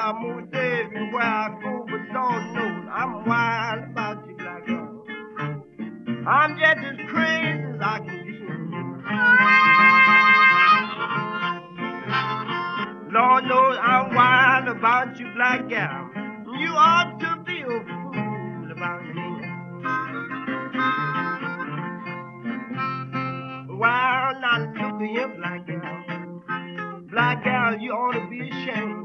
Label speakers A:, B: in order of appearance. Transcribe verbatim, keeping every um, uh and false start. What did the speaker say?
A: I'm gonna say where I go, but Lord knows I'm wild about you, black girl. I'm just as crazy as I can be. Lord knows I'm wild about you, black gal. You ought to be a fool about me. Well, now look at here, black gal. Black gal, you ought to be ashamed.